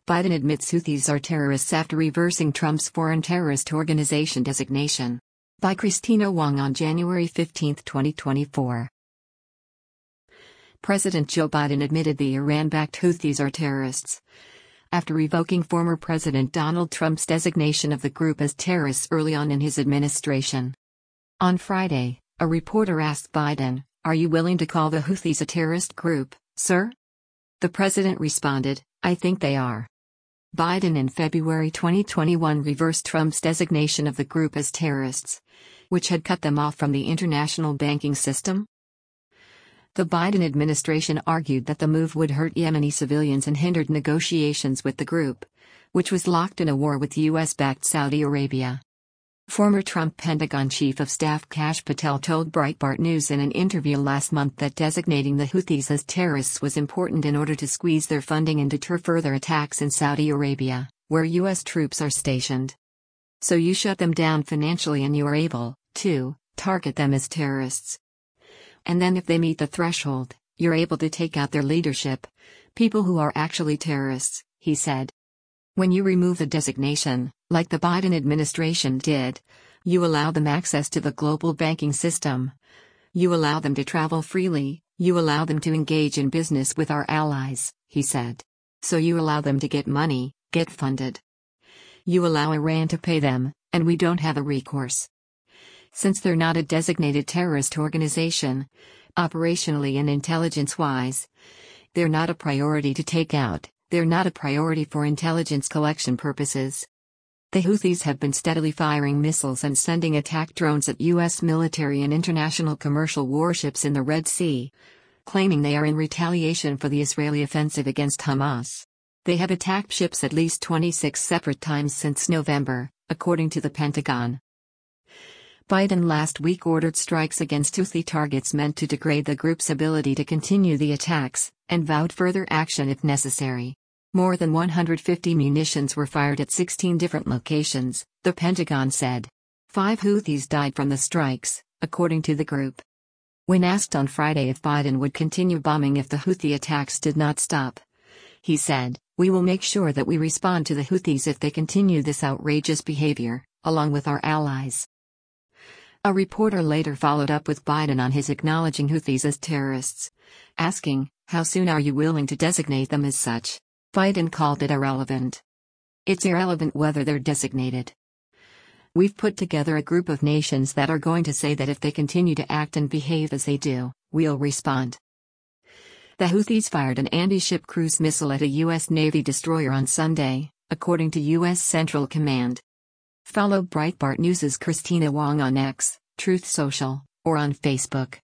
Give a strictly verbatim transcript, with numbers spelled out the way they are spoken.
Biden admits Houthis are terrorists after reversing Trump's foreign terrorist organization designation. By Christina Wong on January fifteenth, twenty twenty-four. President Joe Biden admitted the Iran-backed Houthis are terrorists after revoking former President Donald Trump's designation of the group as terrorists early on in his administration. On Friday, a reporter asked Biden, "Are you willing to call the Houthis a terrorist group, sir?" The president responded, "I think they are." Biden in February twenty twenty-one reversed Trump's designation of the group as terrorists, which had cut them off from the international banking system. The Biden administration argued that the move would hurt Yemeni civilians and hindered negotiations with the group, which was locked in a war with U S-backed Saudi Arabia. Former Trump Pentagon Chief of Staff Kash Patel told Breitbart News in an interview last month that designating the Houthis as terrorists was important in order to squeeze their funding and deter further attacks in Saudi Arabia, where U S troops are stationed. So you shut them down financially and you are able, to, target them as terrorists. And then if they meet the threshold, you're able to take out their leadership, people who are actually terrorists, he said. When you remove the designation, like the Biden administration did, you allow them access to the global banking system. You allow them to travel freely, you allow them to engage in business with our allies, he said. So you allow them to get money, get funded. You allow Iran to pay them, and we don't have a recourse. Since they're not a designated terrorist organization, operationally and intelligence-wise, they're not a priority to take out, they're not a priority for intelligence collection purposes. The Houthis have been steadily firing missiles and sending attack drones at U S military and international commercial warships in the Red Sea, claiming they are in retaliation for the Israeli offensive against Hamas. They have attacked ships at least twenty-six separate times since November, according to the Pentagon. Biden last week ordered strikes against Houthi targets meant to degrade the group's ability to continue the attacks, and vowed further action if necessary. More than one hundred fifty munitions were fired at sixteen different locations, the Pentagon said. Five Houthis died from the strikes, according to the group. When asked on Friday if Biden would continue bombing if the Houthi attacks did not stop, he said, "We will make sure that we respond to the Houthis if they continue this outrageous behavior, along with our allies." A reporter later followed up with Biden on his acknowledging Houthis as terrorists, asking, "How soon are you willing to designate them as such?" Biden called it irrelevant. "It's irrelevant whether they're designated. We've put together a group of nations that are going to say that if they continue to act and behave as they do, we'll respond." The Houthis fired an anti-ship cruise missile at a U S Navy destroyer on Sunday, according to U S Central Command. Follow Breitbart News' Christina Wong on X, Truth Social, or on Facebook.